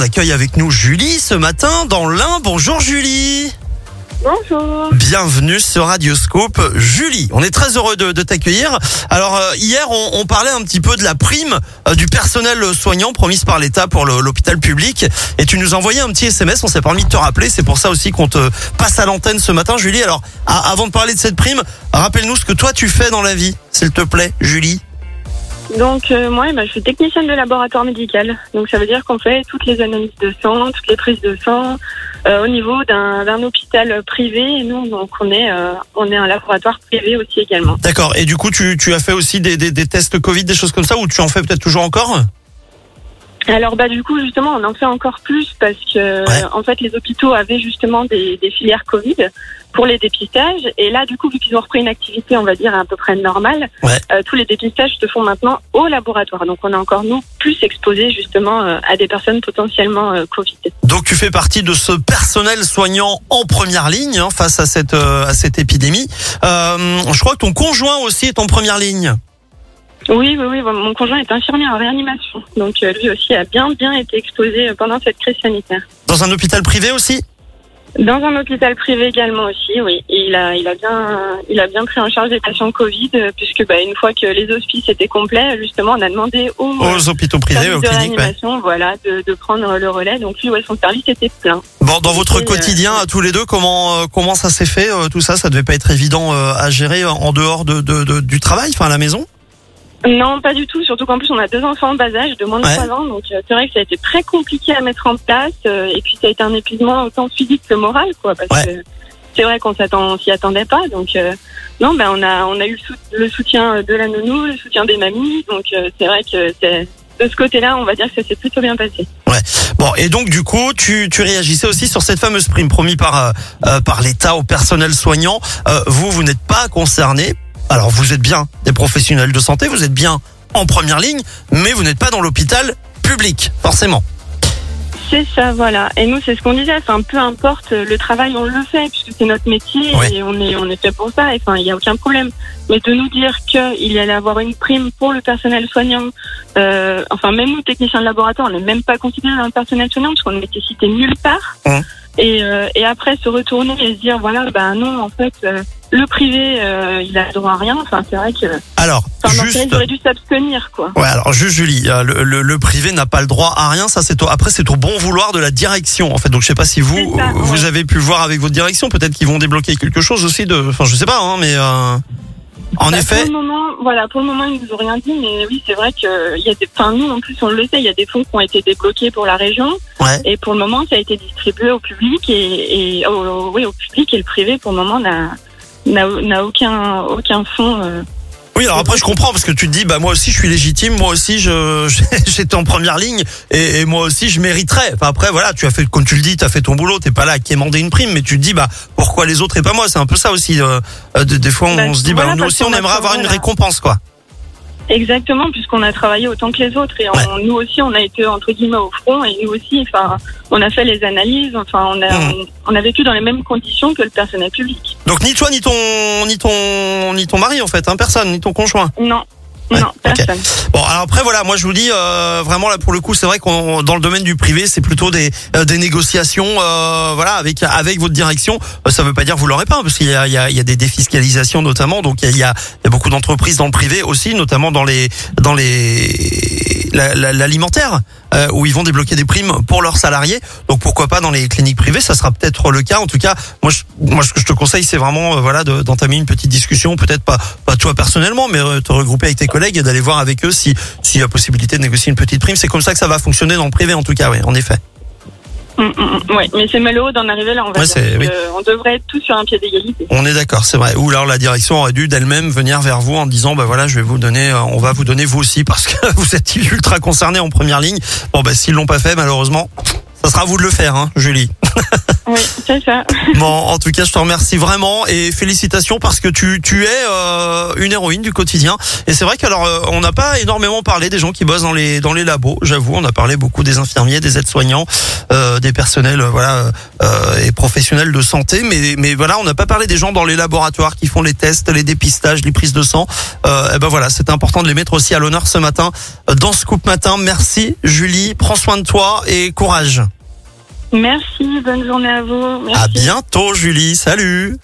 accueille avec nous Julie ce matin dans l'Ain. Bonjour Julie. Bonjour. Bienvenue sur Radioscope. Julie, on est très heureux de t'accueillir. Alors hier, on parlait un petit peu de la prime du personnel soignant promise par l'État pour l'hôpital public. Et tu nous as envoyé un petit SMS, on s'est permis de te rappeler. C'est pour ça aussi qu'on te passe à l'antenne ce matin, Julie. Alors, avant de parler de cette prime, rappelle-nous ce que toi tu fais dans la vie, s'il te plaît, Julie. Donc moi, je suis technicienne de laboratoire médical. Donc ça veut dire qu'on fait toutes les analyses de sang, toutes les prises de sang au niveau d'un hôpital privé. Et nous, donc on est un laboratoire privé aussi également. D'accord. Et du coup, tu as fait aussi des tests Covid, des choses comme ça, ou tu en fais peut-être toujours encore ? Alors du coup justement on en fait encore plus parce que en fait les hôpitaux avaient justement des filières Covid pour les dépistages et là du coup vu qu'ils ont repris une activité on va dire à peu près normale, tous les dépistages se font maintenant au laboratoire, donc on est encore nous plus exposés justement à des personnes potentiellement Covid. Donc tu fais partie de ce personnel soignant en première ligne face à cette épidémie. Je crois que ton conjoint aussi est en première ligne. Oui, mon conjoint est infirmier en réanimation. Donc lui aussi a bien été exposé pendant cette crise sanitaire. Dans un hôpital privé aussi ? Dans un hôpital privé également aussi, oui. Et il a bien pris en charge des patients Covid, puisque une fois que les hospices étaient complets, justement, on a demandé aux hôpitaux privés, aux cliniques, de prendre le relais. Donc lui, son service était plein. Bon, dans votre quotidien à tous les deux, comment ça s'est fait tout ça ? Ça devait pas être évident à gérer en dehors du travail, à la maison ? Non, pas du tout. Surtout qu'en plus, on a 2 enfants en bas âge, de moins de 3 ans. Donc, c'est vrai que ça a été très compliqué à mettre en place. Et puis, ça a été un épuisement autant physique que moral, parce que c'est vrai qu'on s'y attendait pas. Donc, on a eu le soutien de la nounou, le soutien des mamies. Donc, c'est vrai que de ce côté-là, on va dire que ça s'est plutôt bien passé. Ouais. Bon, et donc, du coup, tu réagissais aussi sur cette fameuse prime promise par l'État au personnel soignant. Vous n'êtes pas concernés. Alors vous êtes bien des professionnels de santé, vous êtes bien en première ligne, mais vous n'êtes pas dans l'hôpital public, forcément. C'est ça, voilà. Et nous, c'est ce qu'on disait. Peu importe le travail, on le fait puisque c'est notre métier et on est fait pour ça. Il y a aucun problème. Mais de nous dire qu'il y allait avoir une prime pour le personnel soignant, même nous techniciens de laboratoire, on n'est même pas considérés dans le personnel soignant parce qu'on n'était cité nulle part. Et après se retourner et se dire non, en fait. Le privé, il a droit à rien. C'est vrai que. Alors, il aurait dû s'abstenir, quoi. Ouais, alors juste Julie, le privé n'a pas le droit à rien. Ça, après, c'est au bon vouloir de la direction, en fait. Donc, je sais pas si vous avez pu voir avec votre direction. Peut-être qu'ils vont débloquer quelque chose aussi je sais pas, mais. En effet. Pour le moment, ils nous ont rien dit, mais oui, c'est vrai que il y a nous, en plus, on le sait, il y a des fonds qui ont été débloqués pour la région. Et pour le moment, ça a été distribué au public au public et le privé, pour le moment, n'a aucun fonds. Oui, alors après je comprends parce que tu te dis moi aussi je suis légitime, moi aussi j'étais en première ligne et moi aussi je mériterais. Après voilà, tu as fait comme tu le dis, tu as fait ton boulot, t'es pas là à quémander une prime, mais tu te dis pourquoi les autres et pas moi, c'est un peu ça aussi des fois on se dit nous aussi on aimerait avoir une récompense quoi. Exactement, puisqu'on a travaillé autant que les autres et nous aussi on a été entre guillemets au front et nous aussi on a fait les analyses, on a vécu dans les mêmes conditions que le personnel public. Donc ni toi ni ton mari en fait, personne, ni ton conjoint. Non, personne. Okay. Bon, alors après voilà, moi je vous dis vraiment là pour le coup, c'est vrai qu'on dans le domaine du privé, c'est plutôt des négociations avec votre direction. Ça veut pas dire que vous l'aurez pas parce qu'il y a des défiscalisations notamment, donc il y a beaucoup d'entreprises dans le privé aussi, notamment dans l'alimentaire où ils vont débloquer des primes pour leurs salariés. Donc pourquoi pas dans les cliniques privées, ça sera peut-être le cas. En tout cas, moi ce que je te conseille, c'est vraiment d'entamer une petite discussion, peut-être pas toi personnellement, mais te regrouper avec tes collègues et d'aller voir avec eux s'il y a possibilité de négocier une petite prime. C'est comme ça que ça va fonctionner dans le privé en tout cas, en effet. Oui, mais c'est malheureux d'en arriver là, on va dire. On devrait être tous sur un pied d'égalité. On est d'accord, c'est vrai. Ou alors la direction aurait dû d'elle-même venir vers vous en disant je vais vous donner, on va vous donner vous aussi parce que vous êtes ultra concernés en première ligne. Bon s'ils l'ont pas fait, malheureusement, Ça sera à vous de le faire, hein, Julie. Oui, c'est ça. Bon, en tout cas, je te remercie vraiment et félicitations parce que tu es une héroïne du quotidien. Et c'est vrai qu'alors on n'a pas énormément parlé des gens qui bossent dans les labos. J'avoue, on a parlé beaucoup des infirmiers, des aides-soignants, des personnels, et professionnels de santé. Mais voilà, on n'a pas parlé des gens dans les laboratoires qui font les tests, les dépistages, les prises de sang. Et ben voilà, c'était important de les mettre aussi à l'honneur ce matin dans Scoop Matin. Merci, Julie. Prends soin de toi et courage. Merci, bonne journée à vous. Merci. À bientôt, Julie. Salut.